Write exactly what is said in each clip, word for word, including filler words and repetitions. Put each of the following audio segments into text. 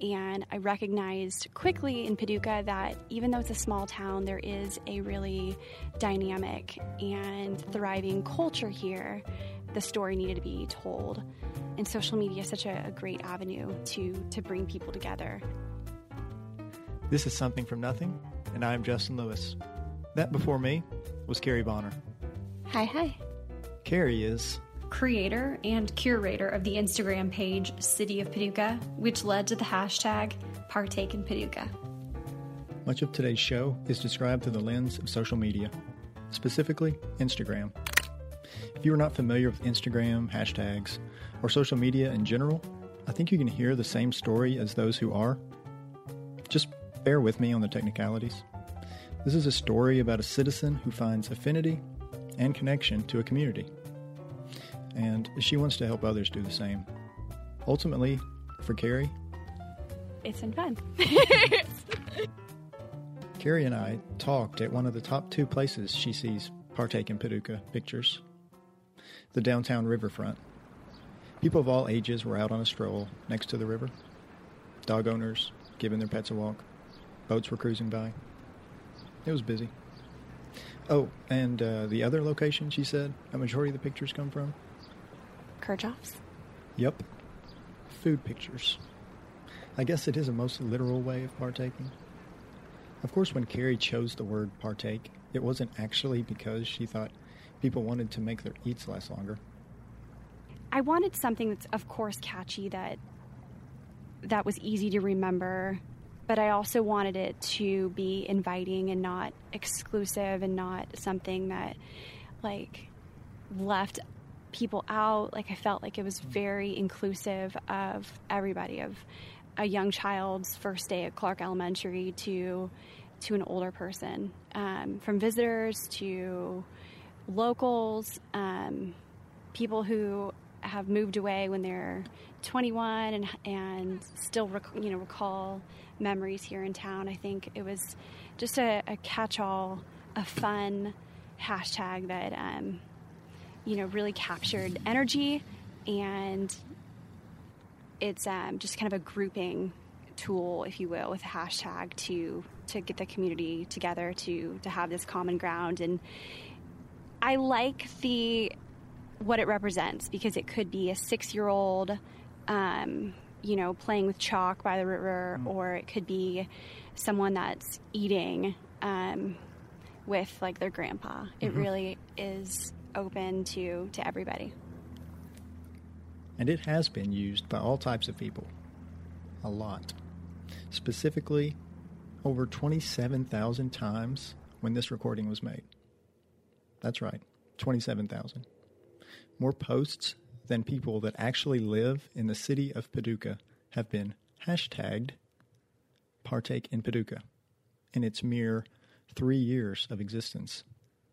And I recognized quickly in Paducah that even though it's a small town, there is a really dynamic and thriving culture here. The story needed to be told. And social media is such a, a great avenue to, to bring people together. This is Something from Nothing, and I'm Justin Lewis. That before me was Carrie Bonner. Hi, hi. Carrie is creator and curator of the Instagram page City of Paducah, which led to the hashtag Partake in Paducah. Much of today's show is described through the lens of social media, specifically Instagram. If you are not familiar with Instagram, hashtags, or social media in general, I think you can hear the same story as those who are. Just bear with me on the technicalities. This is a story about a citizen who finds affinity and connection to a community. And she wants to help others do the same. Ultimately, for Carrie, it's been fun. Carrie and I talked at one of the top two places she sees Partake in Paducah pictures, the downtown riverfront. People of all ages were out on a stroll next to the river. Dog owners giving their pets a walk. Boats were cruising by. It was busy. Oh, and uh, the other location, she said, a majority of the pictures come from? Kirchhoff's? Yep. Food pictures. I guess it is a most literal way of partaking. Of course, when Carrie chose the word partake, it wasn't actually because she thought people wanted to make their eats last longer. I wanted something that's, of course, catchy, that that was easy to remember, but I also wanted it to be inviting and not exclusive and not something that, like, left people out. Like, I felt like it was very inclusive of everybody, of a young child's first day at Clark Elementary to to an older person, um, from visitors to locals, um, people who have moved away when they're twenty-one and and still rec- you know recall memories here in town. I think it was just a, a catch-all, a fun hashtag that um, you know really captured energy, and it's um, just kind of a grouping tool, if you will, with a hashtag to to get the community together to to have this common ground. And I like the what it represents, because it could be a six-year-old, um, you know, playing with chalk by the river, mm. or it could be someone that's eating um, with, like, their grandpa. Mm-hmm. It really is open to, to everybody. And it has been used by all types of people. A lot. Specifically, over twenty-seven thousand times when this recording was made. That's right, twenty-seven thousand. More posts than people that actually live in the city of Paducah have been hashtagged Partake in Paducah in its mere three years of existence.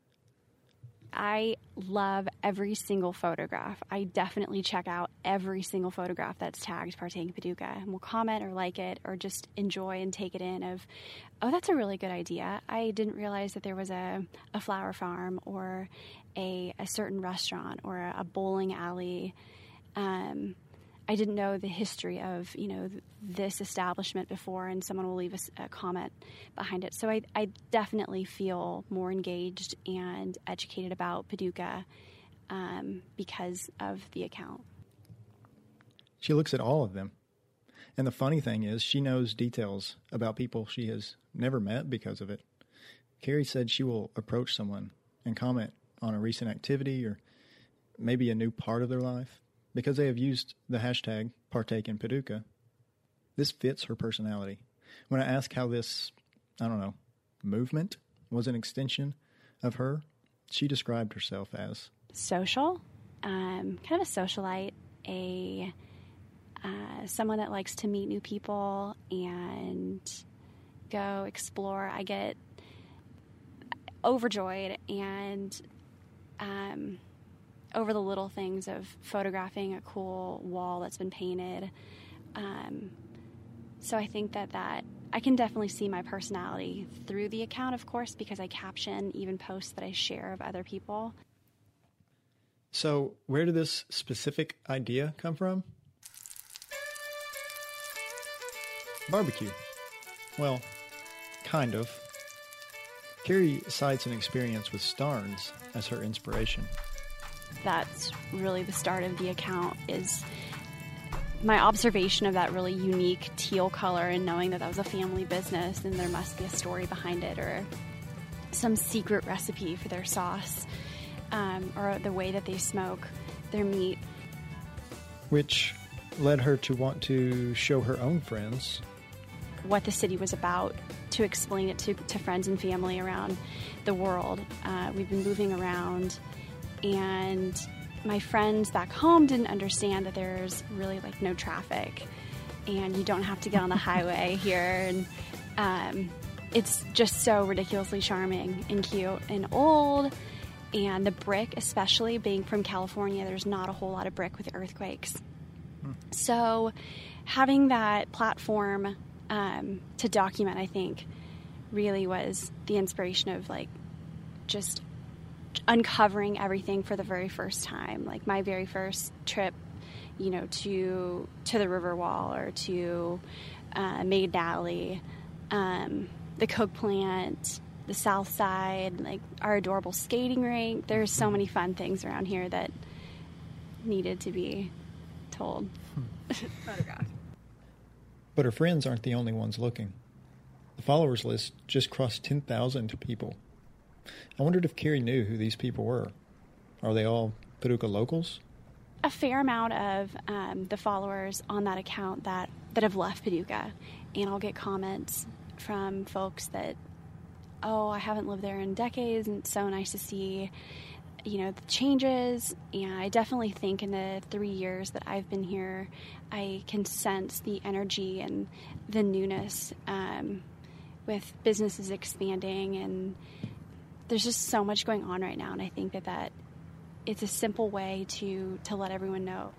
I love every single photograph. I definitely check out every single photograph that's tagged Partake in Paducah, and will comment or like it or just enjoy and take it in of, oh, that's a really good idea. I didn't realize that there was a, a flower farm or a, a certain restaurant or a, a bowling alley. Um, I didn't know the history of, you know, th- this establishment before, and someone will leave a, a comment behind it. So I, I definitely feel more engaged and educated about Paducah um, because of the account. She looks at all of them. And the funny thing is, she knows details about people she has never met because of it. Carrie said she will approach someone and comment on a recent activity or maybe a new part of their life, because they have used the hashtag Partake in Paducah. This fits her personality. When I asked how this, I don't know, movement was an extension of her, she described herself as social, um, kind of a socialite, a uh, someone that likes to meet new people and go explore. I get overjoyed and um over the little things of photographing a cool wall that's been painted. Um, so I think that, that I can definitely see my personality through the account, of course, because I caption even posts that I share of other people. So where did this specific idea come from? Barbecue. Well, kind of. Carrie cites an experience with Starnes as her inspiration. That's really the start of the account, is my observation of that really unique teal color and knowing that that was a family business and there must be a story behind it or some secret recipe for their sauce, um, or the way that they smoke their meat. Which led her to want to show her own friends what the city was about, to explain it to, to friends and family around the world. Uh, we've been moving around, and my friends back home didn't understand that there's really like no traffic and you don't have to get on the highway here, and um, it's just so ridiculously charming and cute and old. And the brick, especially being from California, there's not a whole lot of brick with earthquakes. Hmm. So having that platform um, to document, I think, really was the inspiration of like just uncovering everything for the very first time. Like my very first trip, you know, to to the Riverwall or to uh, Maiden Alley, um, the Coke plant, the South Side, like our adorable skating rink. There's so many fun things around here that needed to be told. Photographed. But her friends aren't the only ones looking. The followers list just crossed ten thousand people. I wondered if Carrie knew who these people were. Are they all Paducah locals? A fair amount of um, the followers on that account that, that have left Paducah. And I'll get comments from folks that, oh, I haven't lived there in decades, and it's so nice to see, you know, the changes. And I definitely think in the three years that I've been here, I can sense the energy and the newness um, with businesses expanding, and there's just so much going on right now. And I think that, that it's a simple way to, to let everyone know.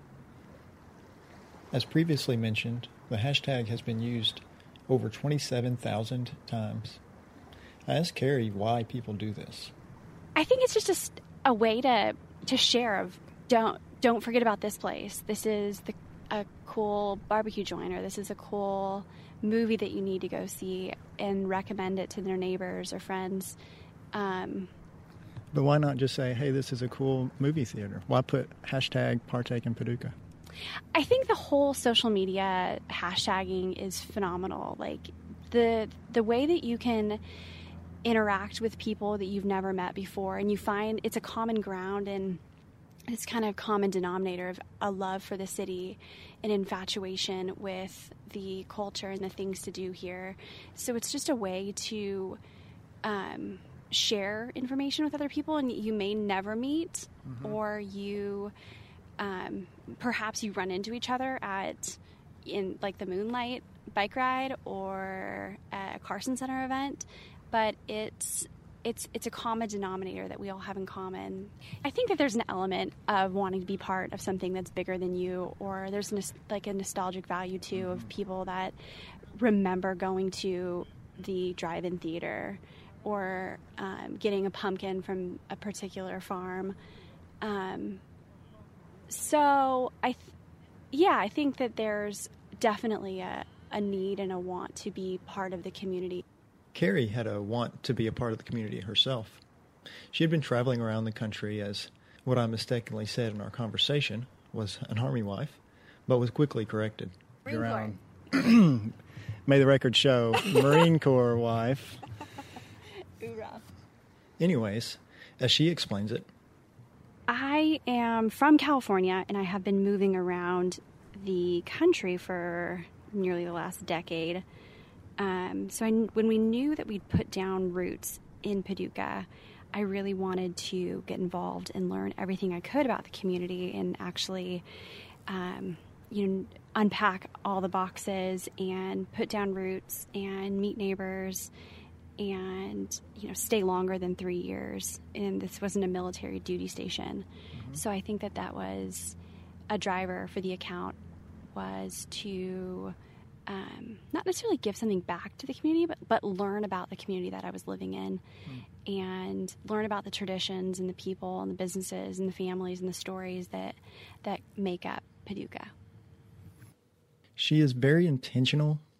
As previously mentioned, the hashtag has been used over twenty-seven thousand times. I asked Carrie why people do this. I think it's just a, a way to to share of don't don't forget about this place. This is the, a cool barbecue joint, or this is a cool movie that you need to go see, and recommend it to their neighbors or friends. Um, but why not just say, hey, this is a cool movie theater? Why put hashtag partake in Paducah? I think the whole social media hashtagging is phenomenal. Like the the way that you can interact with people that you've never met before, and you find it's a common ground and this kind of common denominator of a love for the city, an infatuation with the culture and the things to do here. So it's just a way to um, share information with other people, and you may never meet, mm-hmm. or you um, perhaps you run into each other at in like the Moonlight bike ride or a Carson Center event, but it's It's it's a common denominator that we all have in common. I think that there's an element of wanting to be part of something that's bigger than you, or there's nos- like a nostalgic value, too, of people that remember going to the drive-in theater or um, getting a pumpkin from a particular farm. Um, so, I, th- yeah, I think that there's definitely a, a need and a want to be part of the community. Carrie had a want to be a part of the community herself. She had been traveling around the country as what I mistakenly said in our conversation was an Army wife, but was quickly corrected. Marine Corps. May the record show, Marine Corps wife. Hoorah. Anyways, as she explains it, I am from California, and I have been moving around the country for nearly the last decade. Um, so I, when we knew that we'd put down roots in Paducah, I really wanted to get involved and learn everything I could about the community and actually, um, you know, unpack all the boxes and put down roots and meet neighbors and, you know, stay longer than three years. And this wasn't a military duty station. Mm-hmm. So I think that that was a driver for the account, was to Um, not necessarily give something back to the community, but, but learn about the community that I was living in, mm. and learn about the traditions and the people and the businesses and the families and the stories that that make up Paducah. She is very intentional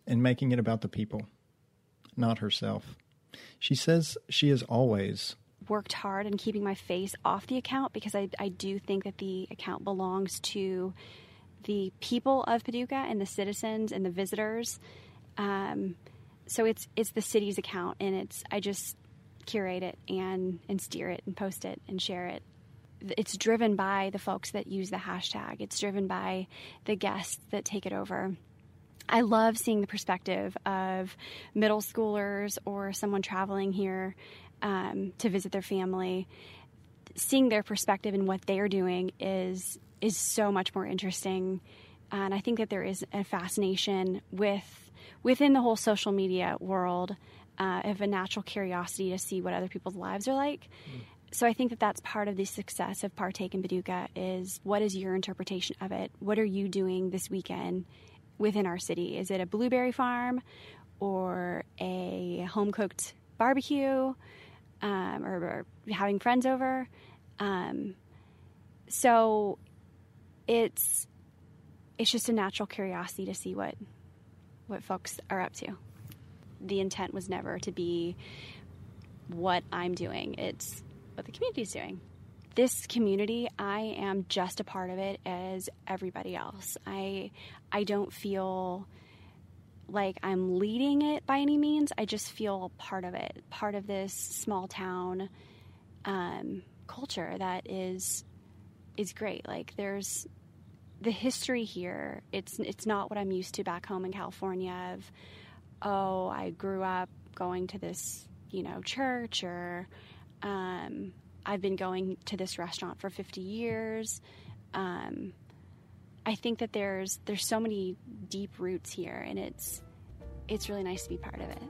and making it about the people, not herself. She says she has always worked hard in keeping my face off the account because I, I do think that the account belongs to the people of Paducah and the citizens and the visitors. Um, so it's it's the city's account, and it's I just curate it and, and steer it and post it and share it. It's driven by the folks that use the hashtag. It's driven by the guests that take it over. I love seeing the perspective of middle schoolers or someone traveling here um, to visit their family. Seeing their perspective and what they are doing is is so much more interesting. And I think that there is a fascination with within the whole social media world uh, of a natural curiosity to see what other people's lives are like. Mm. So I think that that's part of the success of Partake in Paducah is what is your interpretation of it? What are you doing this weekend within our city? Is it a blueberry farm or a home-cooked barbecue um, or, or having friends over? Um, so it's it's just a natural curiosity to see what what folks are up to. The intent was never to be what I'm doing. It's what the community's doing. This community, I am just a part of it as everybody else. I I don't feel like I'm leading it by any means. I just feel part of it, part of this small town um, culture that is is great. Like there's the history here. It's it's not what I'm used to back home in California. Of oh, I grew up going to this you know church or. Um, I've been going to this restaurant for fifty years. Um, I think that there's there's so many deep roots here, and it's it's really nice to be part of it.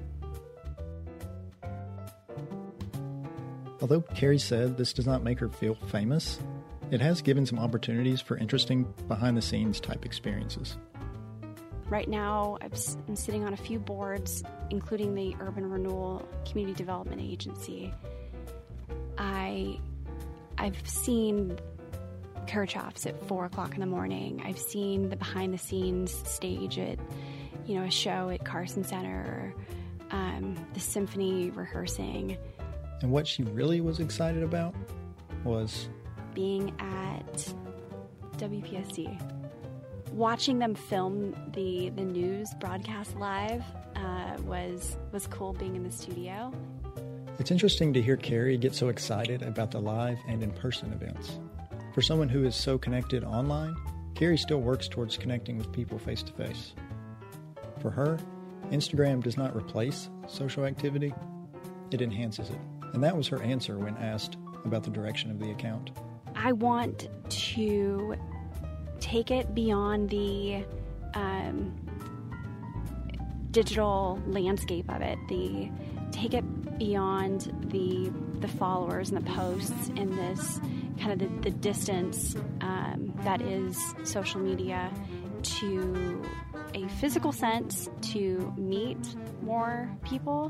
Although Carrie said this does not make her feel famous, it has given some opportunities for interesting behind-the-scenes type experiences. Right now, I'm sitting on a few boards, including the Urban Renewal Community Development Agency. I, I've seen Kirchhoff's at four o'clock in the morning. I've seen the behind-the-scenes stage at, you know, a show at Carson Center, or, um, the symphony rehearsing. And what she really was excited about was being at W P S D. Watching them film the, the news broadcast live uh, was was cool being in the studio. It's interesting to hear Carrie get so excited about the live and in-person events. For someone who is so connected online, Carrie still works towards connecting with people face-to-face. For her, Instagram does not replace social activity, it enhances it. And that was her answer when asked about the direction of the account. I want to take it beyond the um, digital landscape of it, the take it beyond the the followers and the posts and this kind of the, the distance um, that is social media to a physical sense to meet more people.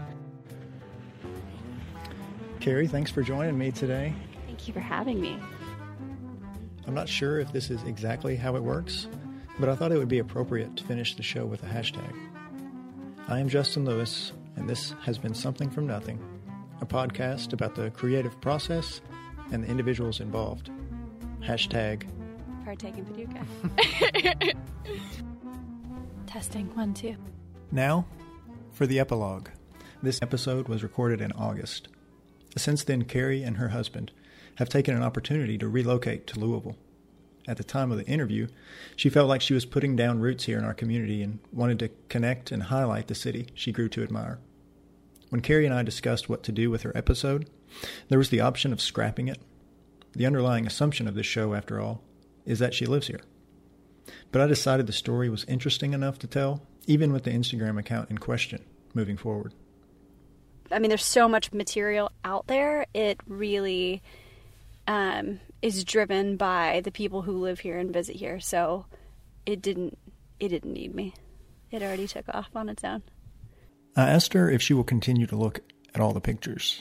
Carrie, thanks for joining me today. Thank you for having me. I'm not sure if this is exactly how it works, but I thought it would be appropriate to finish the show with a hashtag. I am Justin Lewis, and this has been Something from Nothing, a podcast about the creative process and the individuals involved. Hashtag Partake in Paducah. Testing, one, two. Now, for the epilogue. This episode was recorded in August. Since then, Carrie and her husband have taken an opportunity to relocate to Louisville. At the time of the interview, she felt like she was putting down roots here in our community and wanted to connect and highlight the city she grew to admire. When Carrie and I discussed what to do with her episode, there was the option of scrapping it. The underlying assumption of this show, after all, is that she lives here. But I decided the story was interesting enough to tell, even with the Instagram account in question, moving forward. I mean, there's so much material out there. It really um, is driven by the people who live here and visit here. So it didn't it didn't need me. It already took off on its own. I asked her if she will continue to look at all the pictures.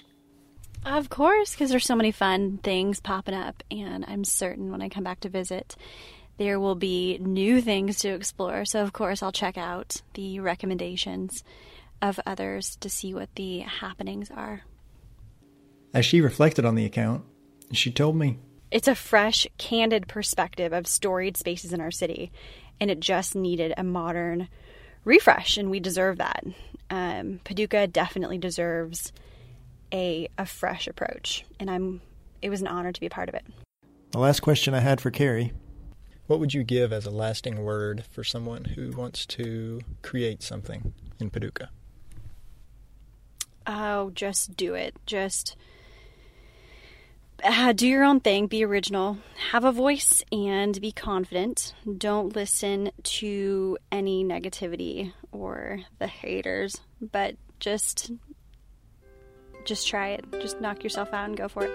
Of course, because there's so many fun things popping up, and I'm certain when I come back to visit there will be new things to explore. So, of course, I'll check out the recommendations of others to see what the happenings are. As she reflected on the account, she told me, "It's a fresh, candid perspective of storied spaces in our city, and it just needed a modern refresh, and we deserve that. Um, Paducah definitely deserves a a fresh approach, and I'm. It was an honor to be a part of it." The last question I had for Carrie: what would you give as a lasting word for someone who wants to create something in Paducah? Oh, just do it. Just uh, do your own thing. Be original. Have a voice and be confident. Don't listen to any negativity or the haters, but just, just try it. Just knock yourself out and go for it.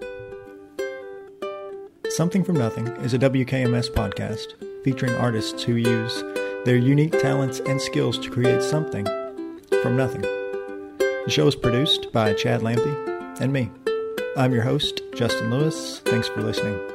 Something from Nothing is a W K M S podcast featuring artists who use their unique talents and skills to create something from nothing. The show is produced by Chad Lampy and me. I'm your host, Justin Lewis. Thanks for listening.